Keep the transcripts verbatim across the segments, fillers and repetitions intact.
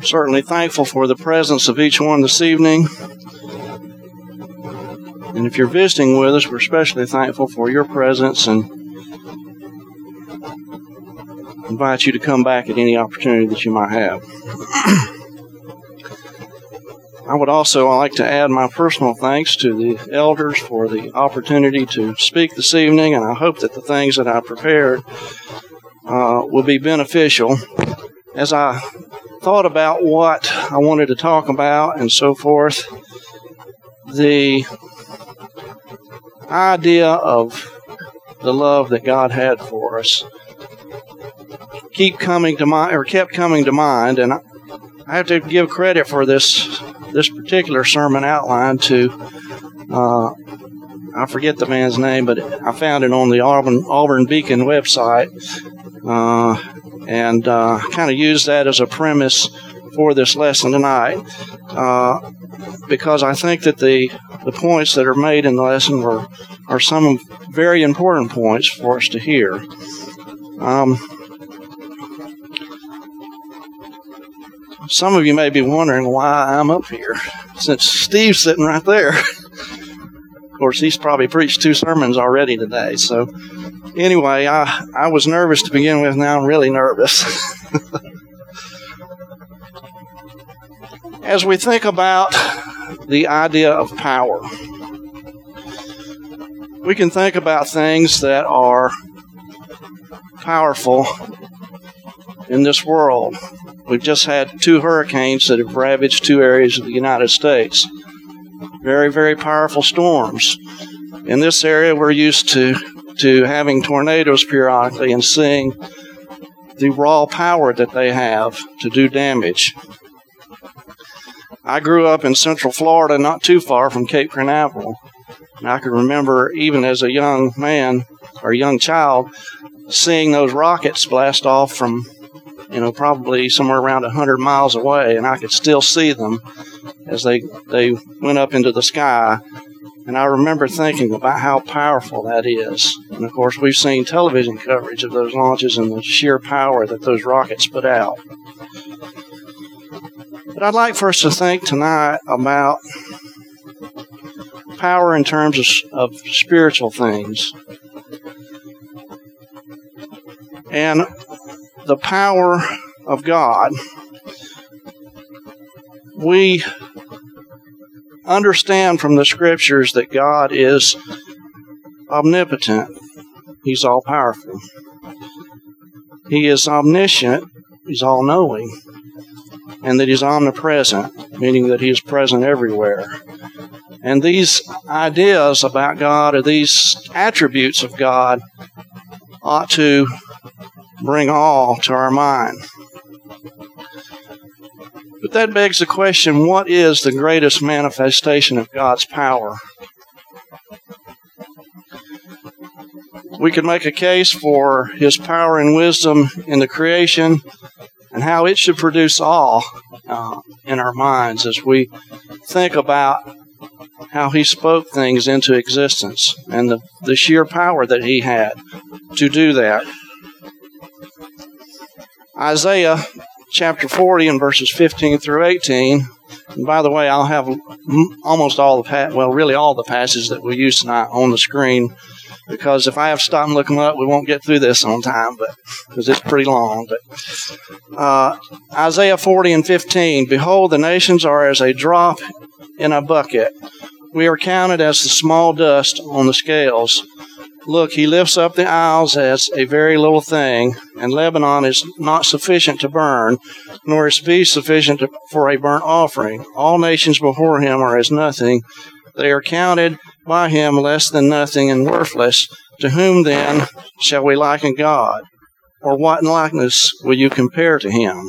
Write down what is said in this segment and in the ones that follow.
Certainly thankful for the presence of each one this evening. And if you're visiting with us, we're especially thankful for your presence and invite you to come back at any opportunity that you might have. I would also like to add my personal thanks to the elders for the opportunity to speak this evening, and I hope that the things that I prepared uh, will be beneficial. As I thought about what I wanted to talk about and so forth, the idea of the love that God had for us keep coming to mind, or kept coming to mind, and I, I have to give credit for this this particular sermon outline to uh, I forget the man's name, but I found it on the Auburn Auburn Beacon website, uh, and uh, kind of used that as a premise for this lesson tonight, uh, because I think that the the points that are made in the lesson were are some very important points for us to hear. Um, some of you may be wondering why I'm up here, since Steve's sitting right there. Of course, he's probably preached two sermons already today. So anyway, I, I was nervous to begin with. Now I'm really nervous. As we think about the idea of power, we can think about things that are powerful in this world. We've just had two hurricanes that have ravaged two areas of the United States. Very, very powerful storms. In this area, we're used to, to having tornadoes periodically and seeing the raw power that they have to do damage. I grew up in Central Florida, not too far from Cape Canaveral. And I can remember, even as a young man or young child, seeing those rockets blast off from, you know, probably somewhere around one hundred miles away, and I could still see them as they they went up into the sky. And I remember thinking about how powerful that is. And, of course, we've seen television coverage of those launches and the sheer power that those rockets put out. But I'd like for us to think tonight about power in terms of, of spiritual things. And the power of God. We understand from the Scriptures that God is omnipotent. He's all-powerful. He is omniscient. He's all-knowing. And that He's omnipresent, meaning that He is present everywhere. And these ideas about God, or these attributes of God, ought to bring awe to our mind. But that begs the question, what is the greatest manifestation of God's power? We could make a case for His power and wisdom in the creation and how it should produce awe uh, in our minds as we think about how He spoke things into existence and the, the sheer power that He had to do that. Isaiah chapter forty and verses fifteen through eighteen. And by the way, I'll have almost all the, pa- well, really all the passages that we use tonight on the screen, because if I have to stop and look them up, we won't get through this on time, but because it's pretty long. But uh, Isaiah forty and fifteen, behold, the nations are as a drop in a bucket. We are counted as the small dust on the scales. Look, He lifts up the isles as a very little thing, and Lebanon is not sufficient to burn, nor is beast sufficient to, for a burnt offering. All nations before Him are as nothing. They are counted by Him less than nothing and worthless. To whom then shall we liken God? Or what in likeness will you compare to Him?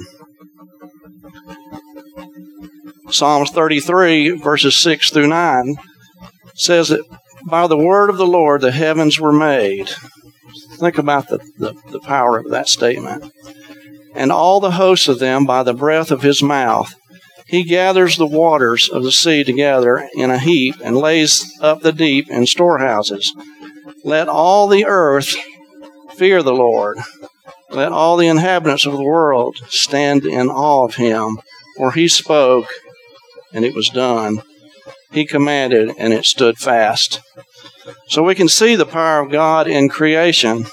Psalms thirty-three, verses six through nine, says that by the word of the Lord the heavens were made. Think about the, the, the power of that statement. And all the hosts of them by the breath of His mouth. He gathers the waters of the sea together in a heap and lays up the deep in storehouses. Let all the earth fear the Lord. Let all the inhabitants of the world stand in awe of Him. for he spoke, and it was done. He commanded, and it stood fast. So we can see the power of God in creation.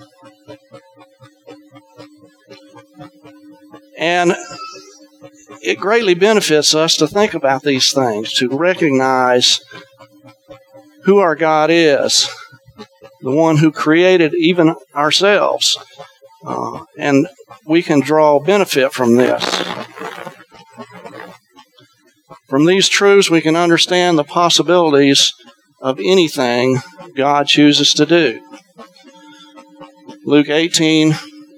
And it greatly benefits us to think about these things, to recognize who our God is, the one who created even ourselves. Uh, and we can draw benefit from this. From these truths, we can understand the possibilities of anything God chooses to do. Luke eighteen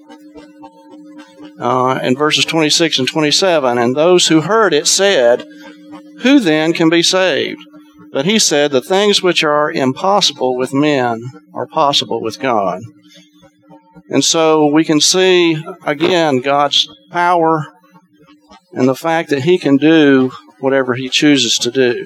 uh, and verses twenty-six and twenty-seven, and those who heard it said, "Who then can be saved?" But he said, "The things which are impossible with men are possible with God." And so we can see, again, God's power and the fact that he can do whatever he chooses to do.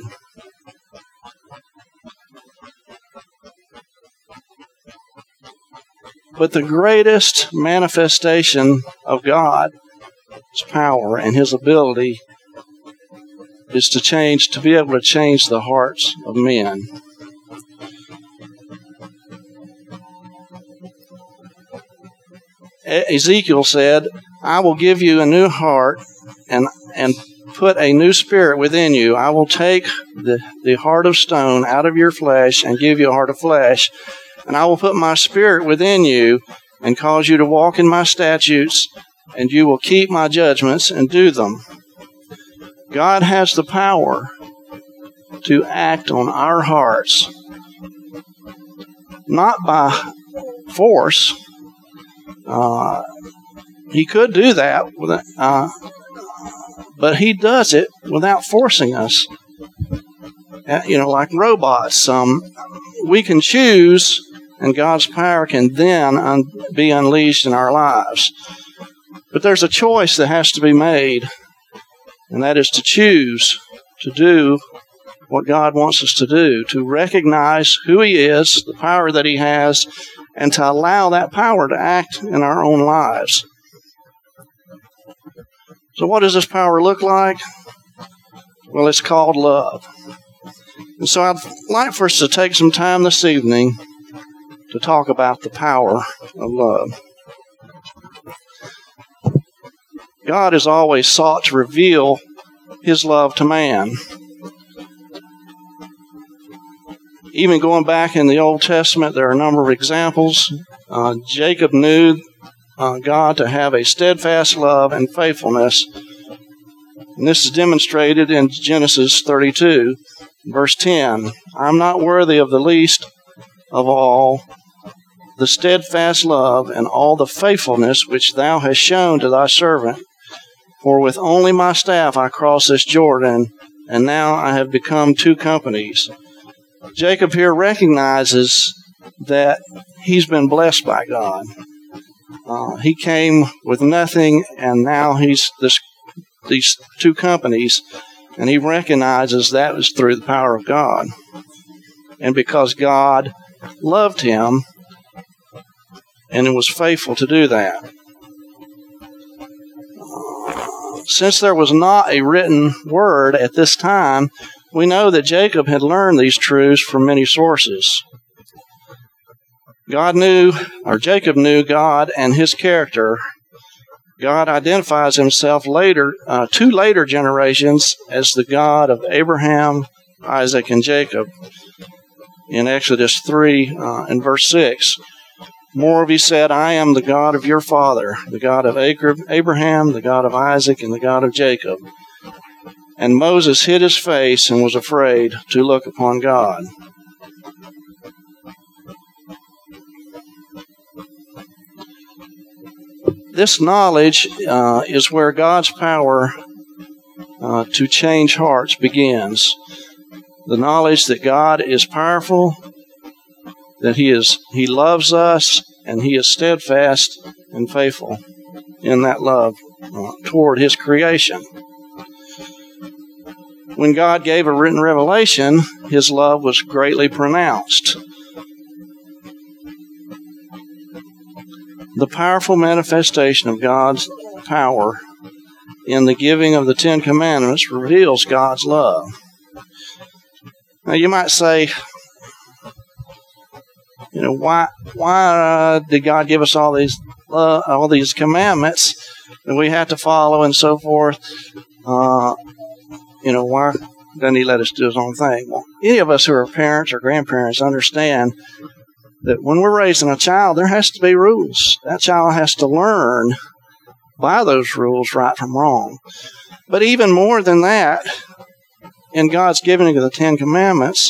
But the greatest manifestation of God's power and his ability is to change, to be able to change the hearts of men. Ezekiel said, "I will give you a new heart and and put a new spirit within you. I will take the, the heart of stone out of your flesh and give you a heart of flesh. And I will put my spirit within you and cause you to walk in my statutes, and you will keep my judgments and do them." God has the power to act on our hearts, not by force. Uh, he could do that, with, uh, but he does it without forcing us. Uh, you know, like robots. Um, we can choose, and God's power can then un- be unleashed in our lives. But there's a choice that has to be made, and that is to choose to do what God wants us to do, to recognize who he is, the power that he has, and to allow that power to act in our own lives. So what does this power look like? Well, it's called love. And so I'd like for us to take some time this evening to talk about the power of love. God has always sought to reveal his love to man. Even going back in the Old Testament, there are a number of examples. Uh, Jacob knew uh, God to have a steadfast love and faithfulness. And this is demonstrated in Genesis thirty-two, verse ten. "I'm not worthy of the least of all the steadfast love and all the faithfulness which thou hast shown to thy servant. For with only my staff I crossed this Jordan, and now I have become two companies." Jacob here recognizes that he's been blessed by God. Uh, he came with nothing, and now he's this, these two companies, and he recognizes that was through the power of God. And because God loved him, and was faithful to do that. Uh, since there was not a written word at this time, we know that Jacob had learned these truths from many sources. God knew, or Jacob knew God and his character. God identifies himself later, uh, to later generations as the God of Abraham, Isaac, and Jacob. In Exodus three uh, and verse six, "Moreover he said, I am the God of your father, the God of Abraham, the God of Isaac, and the God of Jacob. And Moses hid his face and was afraid to look upon God." This knowledge uh, is where God's power uh, to change hearts begins. The knowledge that God is powerful, that He is He loves us, and He is steadfast and faithful in that love uh, toward His creation. When God gave a written revelation, His love was greatly pronounced. The powerful manifestation of God's power in the giving of the Ten Commandments reveals God's love. Now you might say, you know, why why uh, did God give us all these uh, all these commandments that we have to follow and so forth? Uh, you know, why doesn't He let us do His own thing? Well, any of us who are parents or grandparents understand that when we're raising a child, there has to be rules. That child has to learn by those rules right from wrong. But even more than that, in God's giving of the Ten Commandments,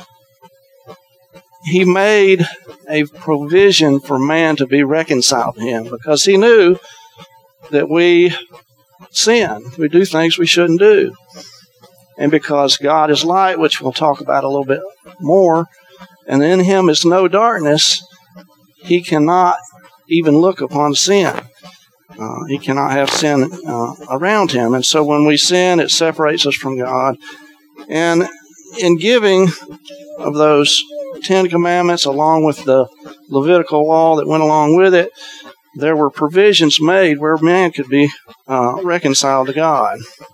He made a provision for man to be reconciled to Him, because He knew that we sin. We do things we shouldn't do. And because God is light, which we'll talk about a little bit more, and in Him is no darkness, He cannot even look upon sin. Uh, he cannot have sin uh, around Him. And so when we sin, it separates us from God. And in giving of those Ten Commandments, along with the Levitical law that went along with it, there were provisions made where man could be uh, reconciled to God.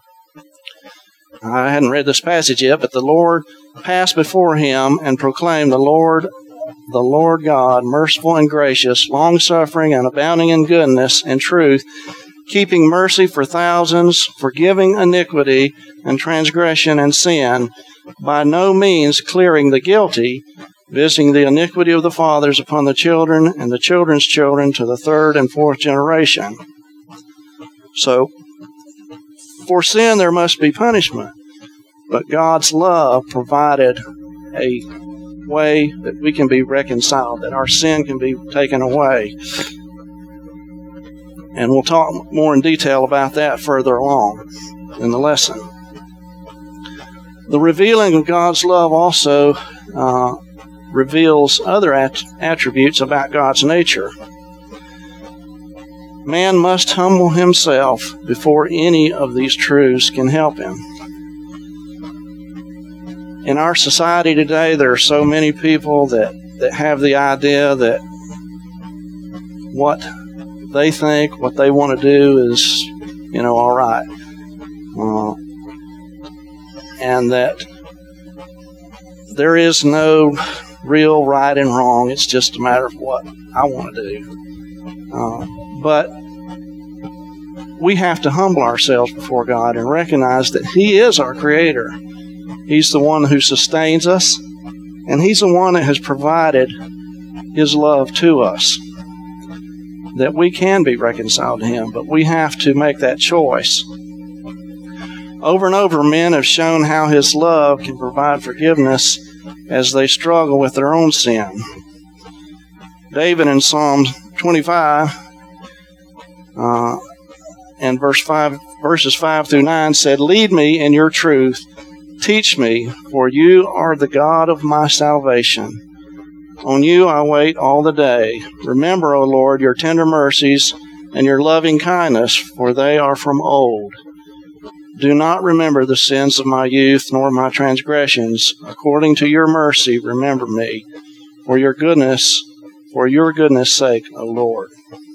I hadn't read this passage yet, but the Lord passed before him and proclaimed, the Lord, the Lord God, merciful and gracious, long-suffering and abounding in goodness and truth, keeping mercy for thousands, forgiving iniquity and transgression and sin, by no means clearing the guilty, visiting the iniquity of the fathers upon the children and the children's children to the third and fourth generation. So, for sin there must be punishment, but God's love provided a way that we can be reconciled, that our sin can be taken away. And we'll talk more in detail about that further along in the lesson. The revealing of God's love also uh, reveals other at- attributes about God's nature. Man must humble himself before any of these truths can help him. In our society today, there are so many people that, that have the idea that what they think, what they want to do is, you know, all right. Uh, and that there is no real right and wrong. It's just a matter of what I want to do. Uh, but we have to humble ourselves before God and recognize that He is our Creator. He's the one who sustains us, and He's the one that has provided His love to us, that we can be reconciled to Him, but we have to make that choice. Over and over, men have shown how His love can provide forgiveness as they struggle with their own sin. David in Psalm twenty-five uh, and verse five, verses five through nine said, "Lead me in your truth. Teach me, for you are the God of my salvation. On you I wait all the day. Remember, O Lord, your tender mercies and your loving kindness, for they are from old. Do not remember the sins of my youth, nor my transgressions. According to your mercy, remember me, for your goodness, for your goodness' sake, O Lord."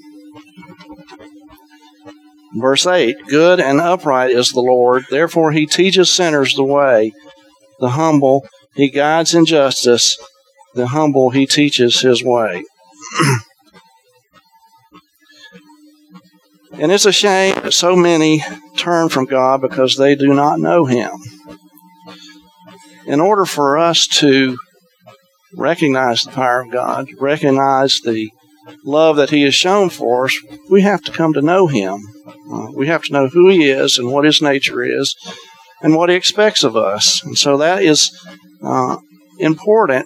Verse eight, "Good and upright is the Lord, therefore He teaches sinners the way. The humble He guides in justice, the humble He teaches His way." And it's a shame that so many turn from God because they do not know Him. In order for us to recognize the power of God, recognize the love that He has shown for us, we have to come to know Him. Uh, we have to know who He is and what His nature is and what He expects of us. And so that is uh, important.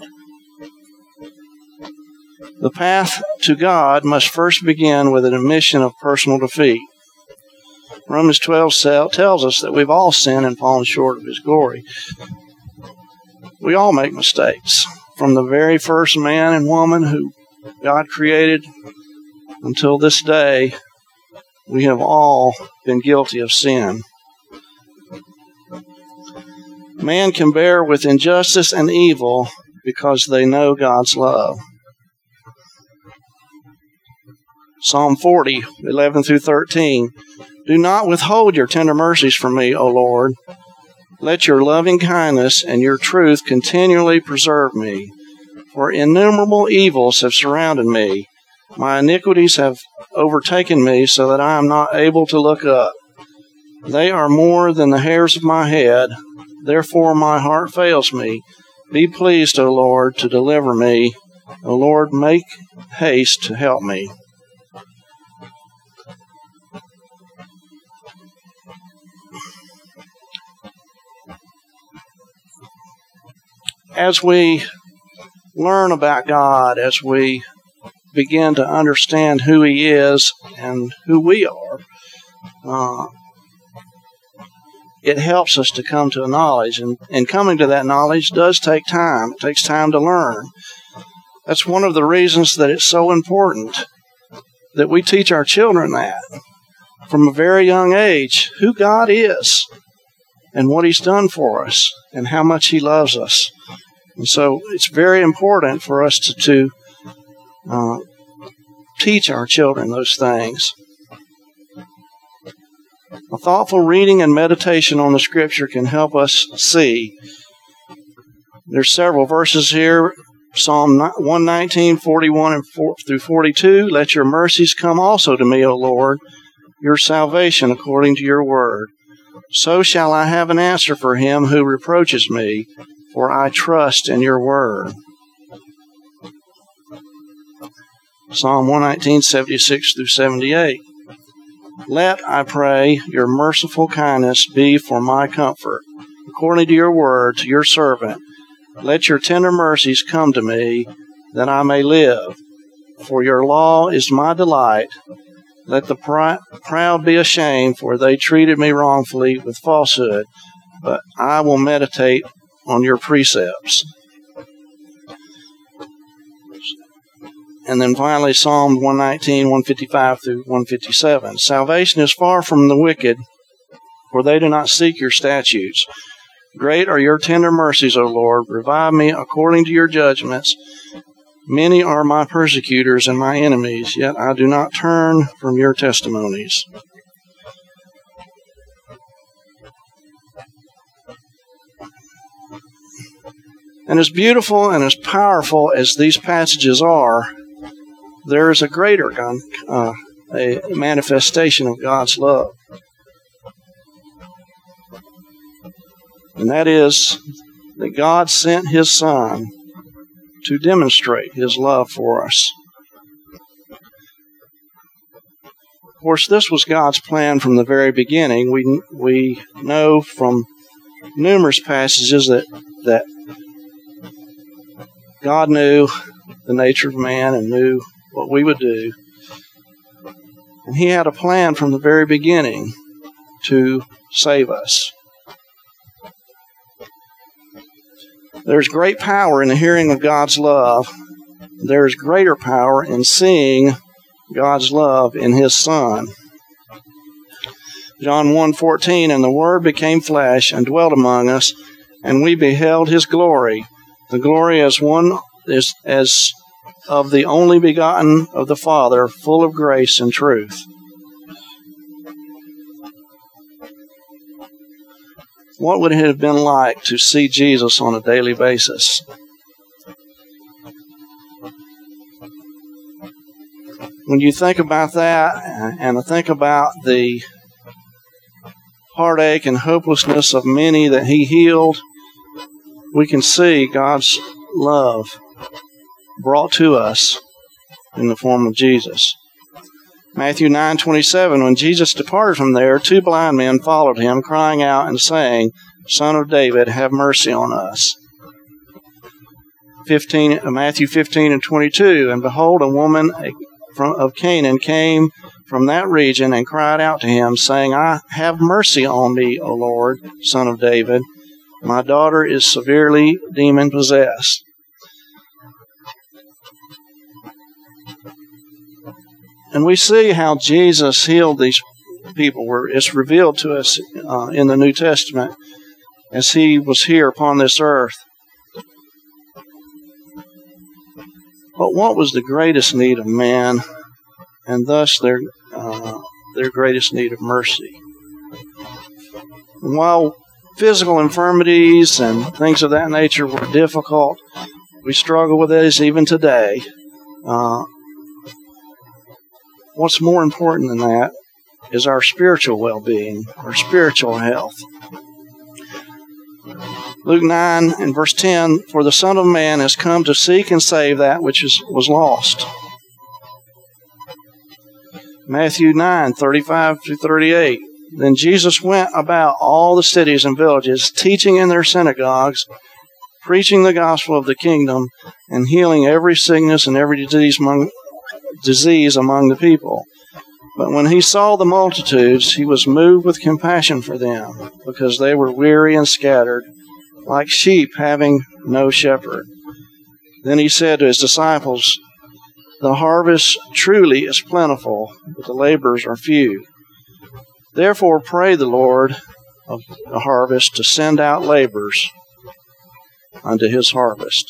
The path to God must first begin with an admission of personal defeat. Romans twelve tells us that we've all sinned and fallen short of His glory. We all make mistakes. From the very first man and woman who God created until this day, we have all been guilty of sin. Man can bear with injustice and evil because they know God's love. Psalm forty, eleven through thirteen. Do not withhold your tender mercies from me, O Lord. Let your loving kindness and your truth continually preserve me. For innumerable evils have surrounded me. My iniquities have overtaken me so that I am not able to look up. They are more than the hairs of my head. Therefore my heart fails me. Be pleased, O Lord, to deliver me. O Lord, make haste to help me. As we learn about God, as we begin to understand who He is and who we are, uh, it helps us to come to a knowledge. And, and coming to that knowledge does take time. It takes time to learn. That's one of the reasons that it's so important that we teach our children that from a very young age, who God is and what He's done for us and how much He loves us. And so it's very important for us to, to uh, teach our children those things. A thoughtful reading and meditation on the Scripture can help us see. There's several verses here. Psalm one nineteen, forty-one and four through forty-two. Let your mercies come also to me, O Lord, your salvation according to your word. So shall I have an answer for him who reproaches me, for I trust in your word. Psalm one nineteen, seventy-six through seventy-eight. Let, I pray, your merciful kindness be for my comfort, according to your word, to your servant. Let your tender mercies come to me, that I may live. For your law is my delight. Let the pr- proud be ashamed, for they treated me wrongfully with falsehood. But I will meditate on your precepts. And then finally, Psalm one nineteen, one fifty-five through one fifty-seven. Salvation is far from the wicked, for they do not seek your statutes. Great are your tender mercies, O Lord. Revive me according to your judgments. Many are my persecutors and my enemies, yet I do not turn from your testimonies. And as beautiful and as powerful as these passages are, there is a greater uh, a manifestation of God's love. And that is that God sent His Son to demonstrate His love for us. Of course, this was God's plan from the very beginning. We we know from numerous passages that that God knew the nature of man and knew what we would do. And He had a plan from the very beginning to save us. There's great power in the hearing of God's love. There's greater power in seeing God's love in His Son. John one fourteen, and the Word became flesh and dwelt among us, and we beheld His glory. The glory as one is as of the only begotten of the Father, full of grace and truth. What would it have been like to see Jesus on a daily basis? When you think about that, and think about the heartache and hopelessness of many that He healed, we can see God's love brought to us in the form of Jesus. Matthew nine twenty-seven, when Jesus departed from there, two blind men followed Him, crying out and saying, Son of David, have mercy on us. fifteen, Matthew fifteen and twenty-two, and behold, a woman of Canaan came from that region and cried out to Him, saying, I have mercy on me, O Lord, Son of David. My daughter is severely demon-possessed. And we see how Jesus healed these people. Where it's revealed to us uh, in the New Testament as He was here upon this earth. But what was the greatest need of man, and thus their uh, their greatest need of mercy. And while physical infirmities and things of that nature were difficult, we struggle with these even today. Uh, what's more important than that is our spiritual well-being, our spiritual health. Luke nine and verse ten, for the Son of Man has come to seek and save that which is, was lost. Matthew nine, thirty-five through thirty-eight, then Jesus went about all the cities and villages, teaching in their synagogues, preaching the gospel of the kingdom, and healing every sickness and every disease among, disease among the people. But when he saw the multitudes, he was moved with compassion for them, because they were weary and scattered, like sheep having no shepherd. Then he said to his disciples, the harvest truly is plentiful, but the laborers are few. Therefore pray the Lord of the harvest to send out laborers unto his harvest.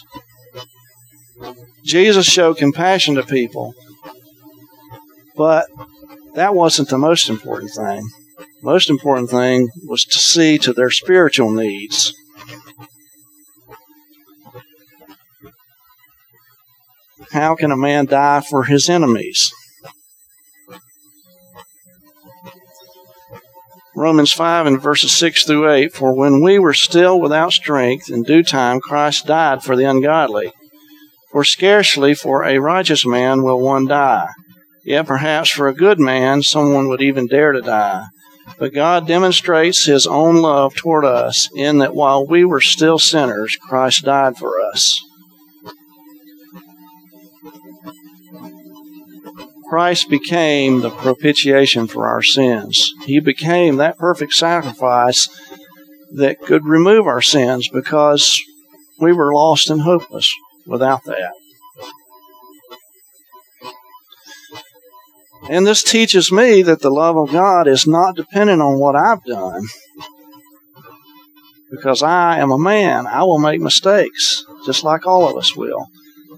Jesus showed compassion to people, but that wasn't the most important thing. The most important thing was to see to their spiritual needs. How can a man die for his enemies? Romans five and verses six through eight, for when we were still without strength, in due time Christ died for the ungodly. For scarcely for a righteous man will one die, yet perhaps for a good man someone would even dare to die. But God demonstrates his own love toward us, in that while we were still sinners, Christ died for us. Christ became the propitiation for our sins. He became that perfect sacrifice that could remove our sins, because we were lost and hopeless without that. And this teaches me that the love of God is not dependent on what I've done, because I am a man. I will make mistakes, just like all of us will.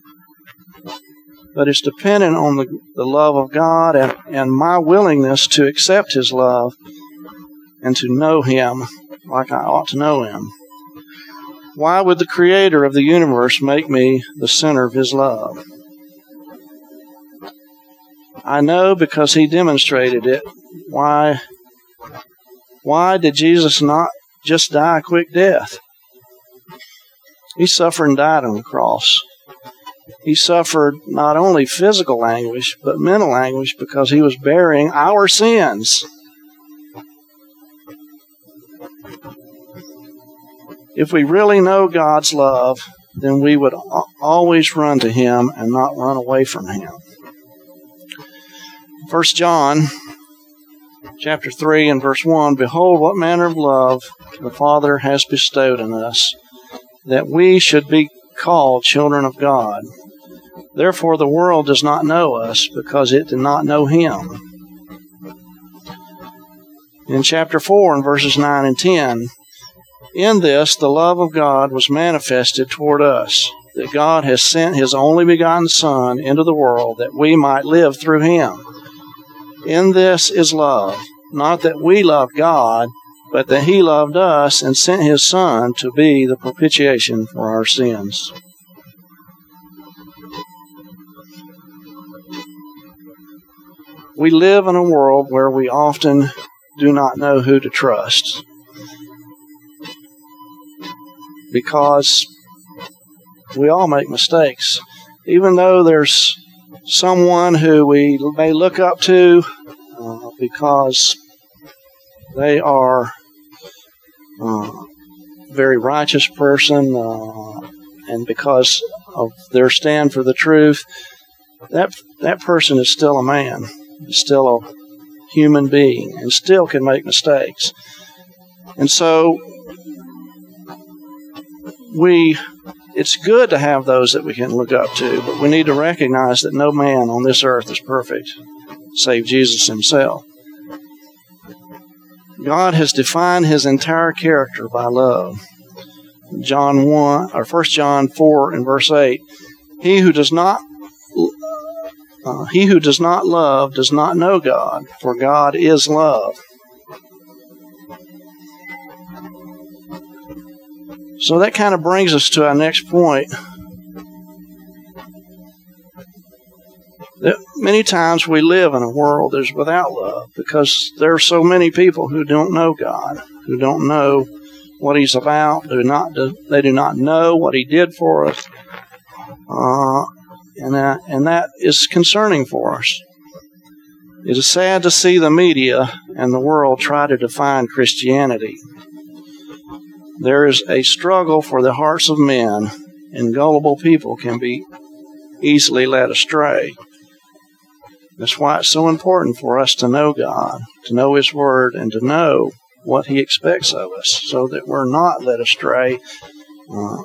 But it's dependent on the, the love of God and, and my willingness to accept his love and to know him like I ought to know him. Why would the creator of the universe make me the center of his love? I know, because he demonstrated it. Why, why did Jesus not just die a quick death? He suffered and died on the cross. He suffered not only physical anguish, but mental anguish, because he was bearing our sins. If we really know God's love, then we would always run to him and not run away from him. First John chapter three and verse one, behold, what manner of love the Father has bestowed on us, that we should be called children of God. Therefore the world does not know us, because it did not know him. In chapter four and verses nine and ten, in this the love of God was manifested toward us, that God has sent his only begotten Son into the world, that we might live through him. In this is love, not that we loved God, but that he loved us and sent his Son to be the propitiation for our sins. We live in a world where we often do not know who to trust, because we all make mistakes. Even though there's someone who we may look up to uh, because they are uh, a very righteous person, uh, and because of their stand for the truth, that that person is still a man, is still a human being, and still can make mistakes. And so we it's good to have those that we can look up to, but we need to recognize that no man on this earth is perfect, save Jesus himself. God has defined his entire character by love. John one or First John four and verse eight, he who does not uh, he who does not love does not know God, for God is love. So that kind of brings us to our next point. That many times we live in a world that's without love because there are so many people who don't know God, who don't know what He's about, do not they do not know what He did for us, uh, and that and that is concerning for us. It is sad to see the media and the world try to define Christianity. There is a struggle for the hearts of men, and gullible people can be easily led astray. That's why it's so important for us to know God, to know His Word, and to know what He expects of us, so that we're not led astray. Uh,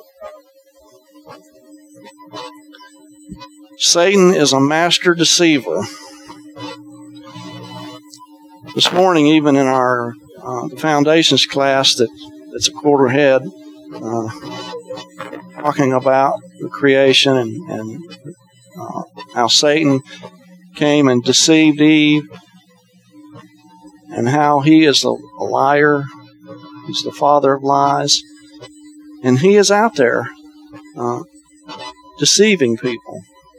Satan is a master deceiver. This morning, even in our uh, the foundations class that, that's a quarter ahead, uh, talking about the creation and, and uh, how Satan came and deceived Eve, and how he is a, a liar. He's the father of lies. And he is out there uh, deceiving people.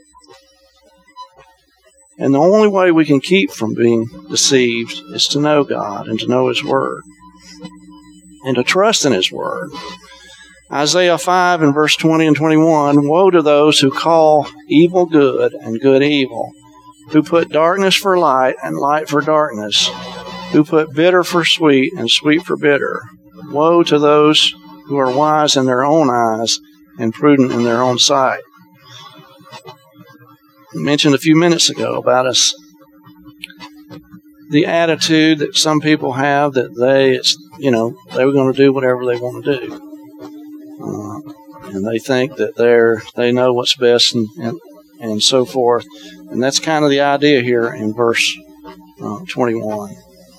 And the only way we can keep from being deceived is to know God and to know His Word and to trust in His Word. Isaiah five and verse twenty and twenty-one, woe to those who call evil good and good evil, who put darkness for light and light for darkness, who put bitter for sweet and sweet for bitter. Woe to those who are wise in their own eyes and prudent in their own sight. I mentioned a few minutes ago about us, the attitude that some people have that they, it's, you know, they were going to do whatever they want to do. Uh, and they think that they're, they know what's best and, and, and so forth. And that's kind of the idea here in verse uh, twenty-one.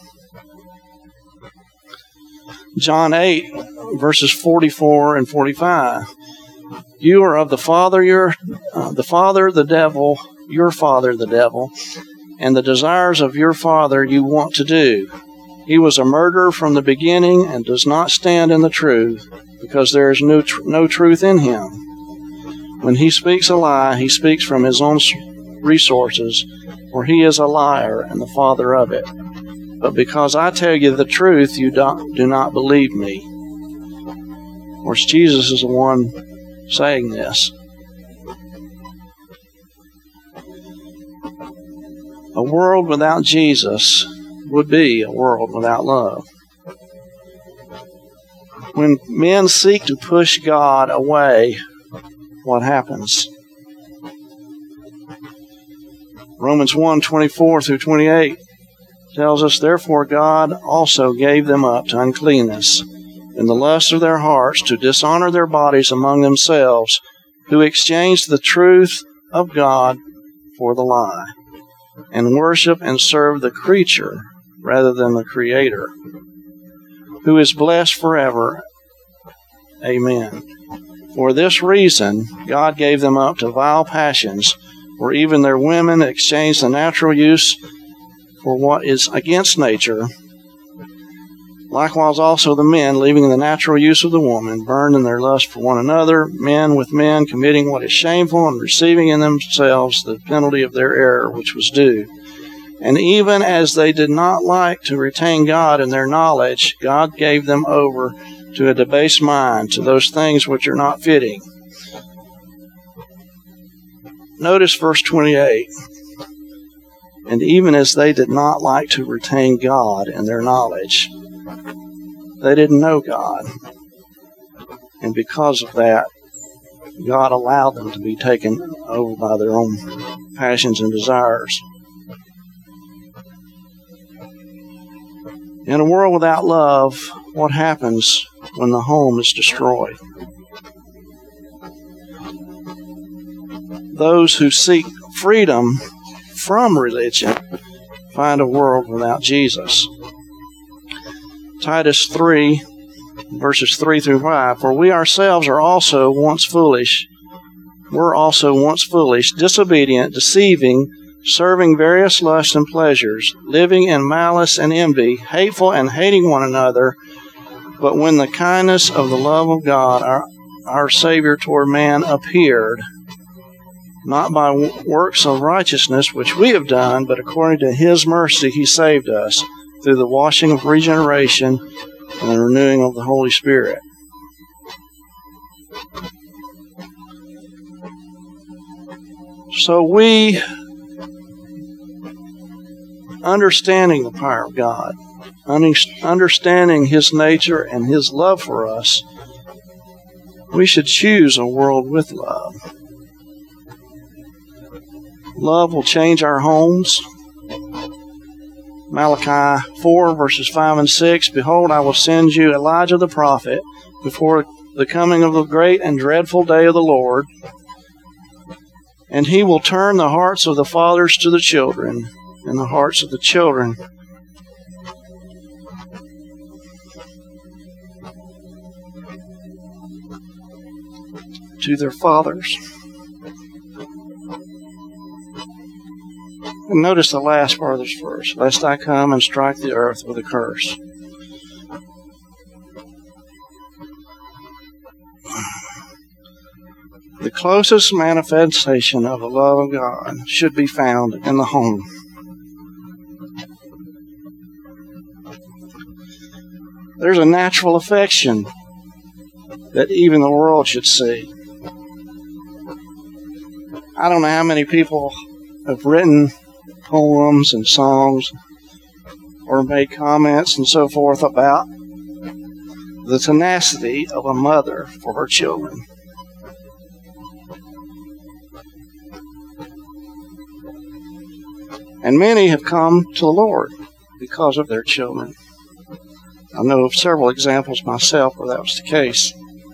John eight, verses forty-four and forty-five. You are of the father, your uh, the father, the devil, your father, the devil, and the desires of your father you want to do. He was a murderer from the beginning and does not stand in the truth, because there is no, tr- no truth in him. When he speaks a lie, he speaks from his own resources, for he is a liar and the father of it. But because I tell you the truth, you do, do not believe me. Of course, Jesus is the one saying this. A world without Jesus would be a world without love. When men seek to push God away, what happens? Romans one, twenty-four through twenty-eight tells us, therefore God also gave them up to uncleanness in the lust of their hearts, to dishonor their bodies among themselves, who exchanged the truth of God for the lie, and worship and serve the creature rather than the Creator, who is blessed forever. Amen. For this reason, God gave them up to vile passions, where even their women exchanged the natural use for what is against nature. Likewise also the men, leaving the natural use of the woman, burned in their lust for one another, men with men, committing what is shameful, and receiving in themselves the penalty of their error which was due. And even as they did not like to retain God in their knowledge, God gave them over to a debased mind, to those things which are not fitting. Notice verse twenty-eight. And even as they did not like to retain God in their knowledge, they didn't know God. And because of that, God allowed them to be taken over by their own passions and desires. In a world without love, what happens when the home is destroyed? Those who seek freedom from religion find a world without Jesus. Titus three, verses three through five, for we ourselves are also once foolish, were also once foolish, disobedient, deceiving, serving various lusts and pleasures, living in malice and envy, hateful and hating one another. But when the kindness of the love of God, our, our Savior toward man, appeared, not by works of righteousness which we have done, but according to his mercy he saved us, through the washing of regeneration and the renewing of the Holy Spirit. So we, understanding the power of God, understanding his nature and his love for us, we should choose a world with love. Love will change our homes. Malachi four, verses five and six, Behold, I will send you Elijah the prophet before the coming of the great and dreadful day of the Lord, and he will turn the hearts of the fathers to the children, and the hearts of the children to their fathers. And notice the last part of this verse, lest I come and strike the earth with a curse. The closest manifestation of the love of God should be found in the home. There's a natural affection that even the world should see. I don't know how many people have written poems and songs or made comments and so forth about the tenacity of a mother for her children. And many have come to the Lord because of their children. I know of several examples myself where that was the case.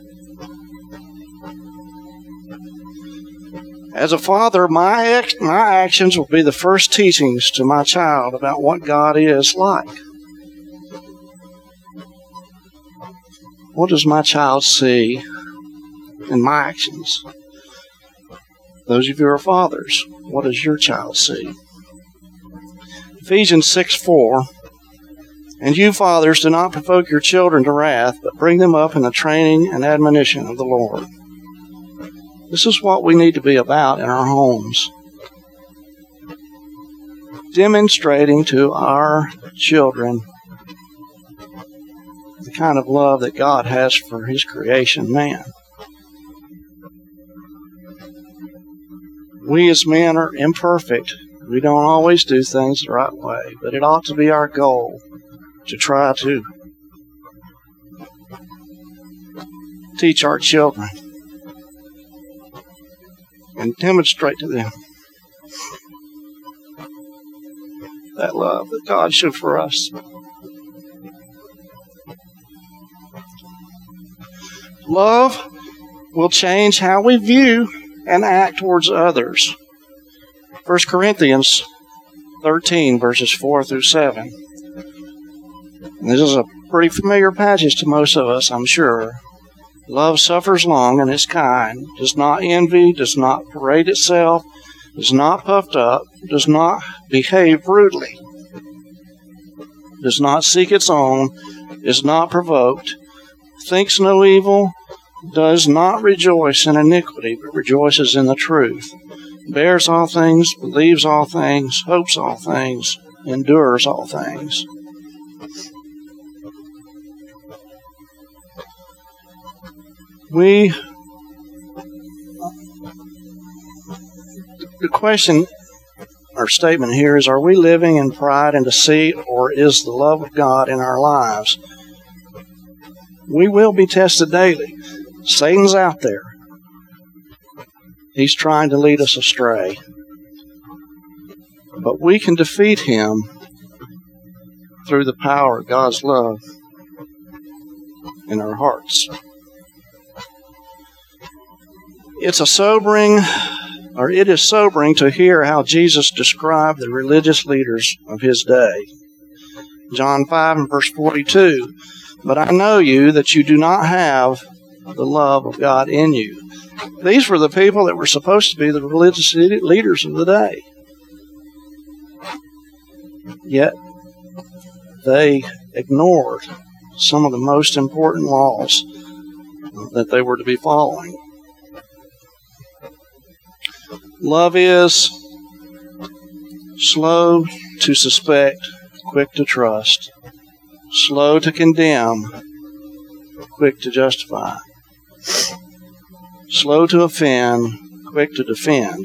As a father, my ex- my actions will be the first teachings to my child about what God is like. What does my child see in my actions? Those of you who are fathers, what does your child see? Ephesians six four, And you, fathers, do not provoke your children to wrath, but bring them up in the training and admonition of the Lord. This is what we need to be about in our homes. Demonstrating to our children the kind of love that God has for his creation, man. We as men are imperfect. We don't always do things the right way, but it ought to be our goal to try to teach our children and demonstrate to them that love that God showed for us. Love will change how we view and act towards others. First Corinthians thirteen, verses four through seven. This is a pretty familiar passage to most of us, I'm sure. Love suffers long and is kind, does not envy, does not parade itself, is not puffed up, does not behave rudely, does not seek its own, is not provoked, thinks no evil, does not rejoice in iniquity, but rejoices in the truth, bears all things, believes all things, hopes all things, endures all things. We, the question or statement here is, are we living in pride and deceit, or is the love of God in our lives? We will be tested daily. Satan's out there. He's trying to lead us astray. But we can defeat him through the power of God's love in our hearts. It's a sobering, or it is sobering to hear how Jesus described the religious leaders of his day. John five and verse forty-two, But I know you that you do not have the love of God in you. These were the people that were supposed to be the religious leaders of the day. Yet they ignored some of the most important laws that they were to be following. Love is slow to suspect, quick to trust, slow to condemn, quick to justify, slow to offend, quick to defend,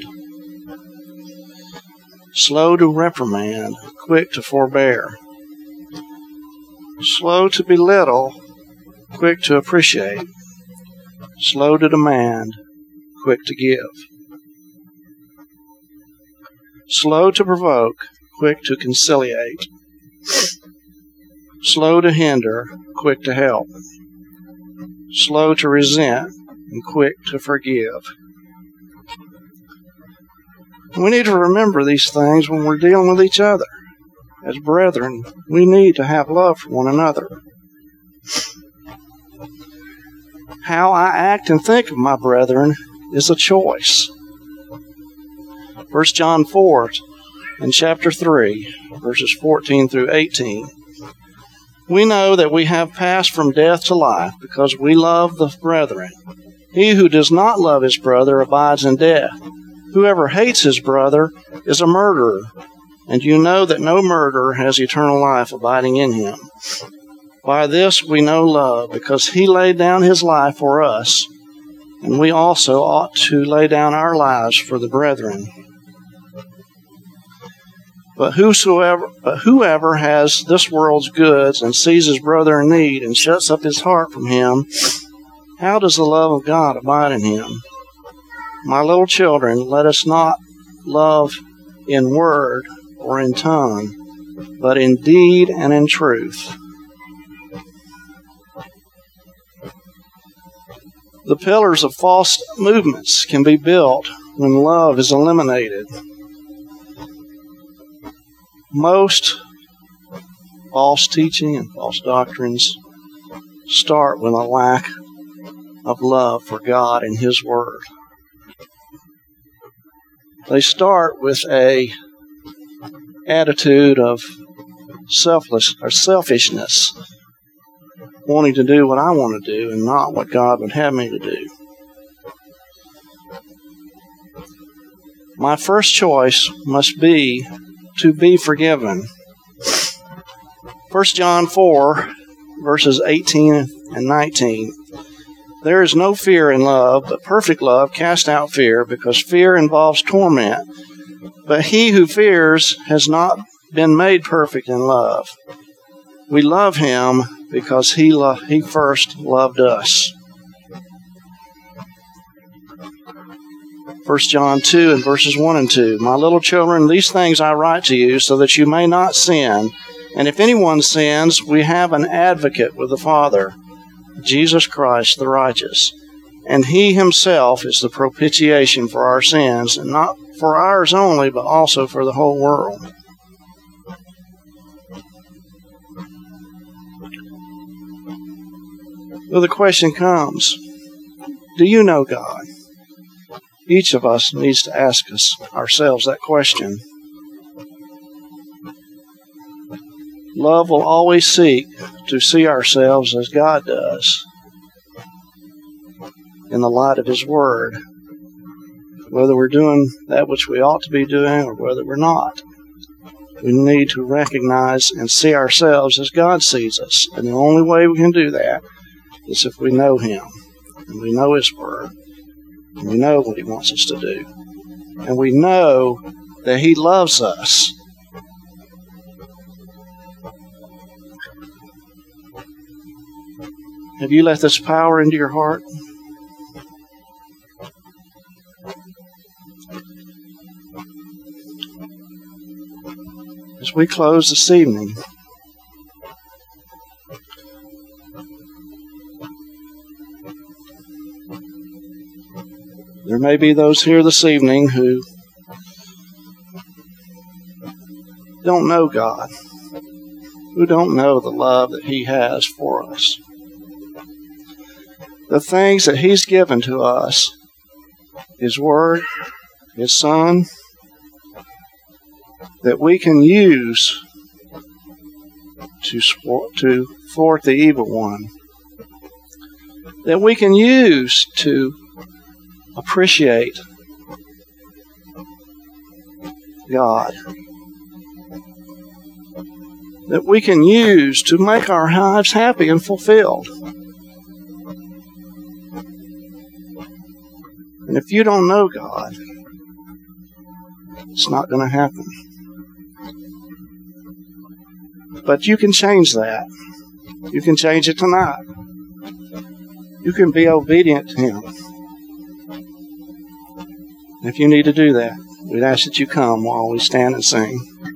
slow to reprimand, quick to forbear, slow to belittle, quick to appreciate, slow to demand, quick to give, slow to provoke, quick to conciliate, slow to hinder, quick to help, slow to resent, and quick to forgive. We need to remember these things when we're dealing with each other. As brethren, we need to have love for one another. How I act and think of my brethren is a choice. First John four and chapter three, verses fourteen through eighteen. We know that we have passed from death to life because we love the brethren. He who does not love his brother abides in death. Whoever hates his brother is a murderer, and you know that no murderer has eternal life abiding in him. By this we know love, because he laid down his life for us, and we also ought to lay down our lives for the brethren. But whosoever, but whoever has this world's goods and sees his brother in need and shuts up his heart from him, how does the love of God abide in him? My little children, let us not love in word or in tongue, but in deed and in truth. The pillars of false movements can be built when love is eliminated. Most false teaching and false doctrines start with a lack of love for God and His Word. They start with a attitude of selfless or selfishness, wanting to do what I want to do and not what God would have me to do. My first choice must be to be forgiven. First John four, verses eighteen and nineteen. There is no fear in love, but perfect love casts out fear, because fear involves torment. But he who fears has not been made perfect in love. We love him because he lo- he first loved us. First John two and verses one and two. My little children, these things I write to you so that you may not sin. And if anyone sins, we have an advocate with the Father, Jesus Christ the righteous. And he himself is the propitiation for our sins, and not for ours only, but also for the whole world. Well, the question comes, do you know God? Each of us needs to ask us ourselves that question. Love will always seek to see ourselves as God does, in the light of His Word, whether we're doing that which we ought to be doing or whether we're not. We need to recognize and see ourselves as God sees us, and the only way we can do that is if we know Him, and we know His Word, and we know what He wants us to do, and we know that He loves us. Have you let this power into your heart? As we close this evening, there may be those here this evening who don't know God, who don't know the love that He has for us. The things that He's given to us, His Word, His Son, that we can use to, to thwart the evil one, that we can use to appreciate God, that we can use to make our lives happy and fulfilled. And if you don't know God, it's not going to happen. But you can change that. You can change it tonight. You can be obedient to Him. If you need to do that, we'd ask that you come while we stand and sing.